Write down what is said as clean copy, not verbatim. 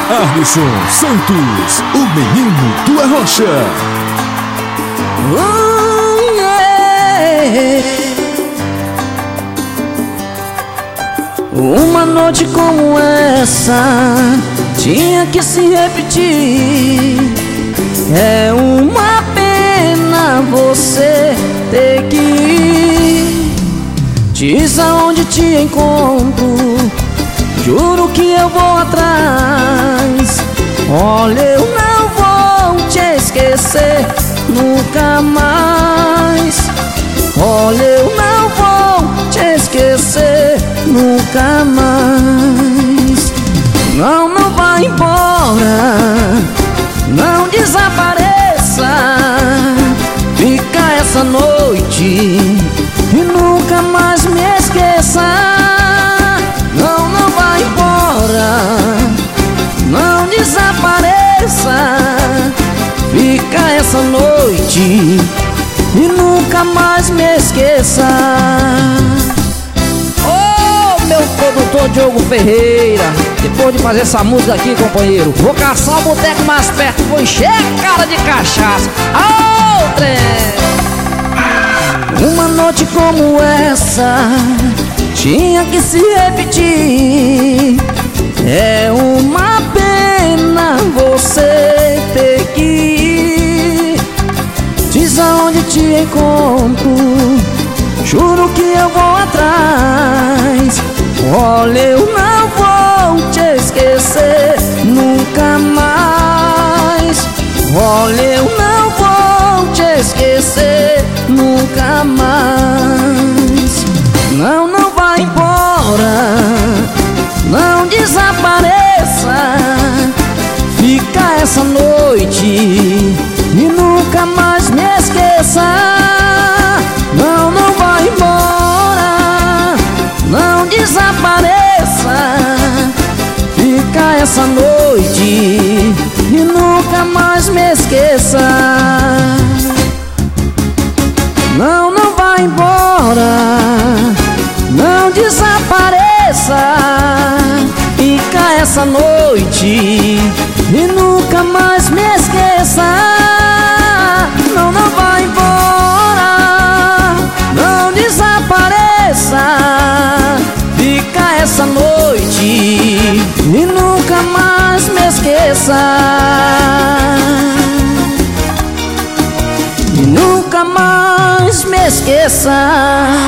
Alisson Santos, o menino do Arrocha. Uma noite como essa tinha que se repetir. É uma pena você ter que ir. Diz aonde te encontro, juro que eu vou atrás. Olha, eu não vou te esquecer nunca mais. Olha, eu não vou te esquecer nunca mais. Não, não vá embora, não desapareça. Fica essa noite e nunca mais me esqueça. Não, não vá embora, não desapareça. Fica essa noite e nunca mais me esqueça. Ô, meu produtor Diogo Ferreira, depois de fazer essa música aqui, companheiro, vou caçar o boteco mais perto, vou encher a cara de cachaça. Ô, trem! Uma noite como essa tinha que se repetir. É uma pena você ter que ir. Diz aonde te encontro, juro que eu vou atrás. Olha, eu não vou te esquecer nunca mais. Olha, eu não vou te esquecer nunca mais. Não, não vá embora, não desapareça. Fica essa noite e nunca mais me esqueça. Não, não vá embora, não desapareça. Fica essa noite e nunca mais me esqueça. Não, não vá embora, não desapareça. Fica essa noite e nunca mais me esqueça. Não, não vá embora, não desapareça. Fica essa noite e nunca mais me esqueça. E nunca mais me esqueça.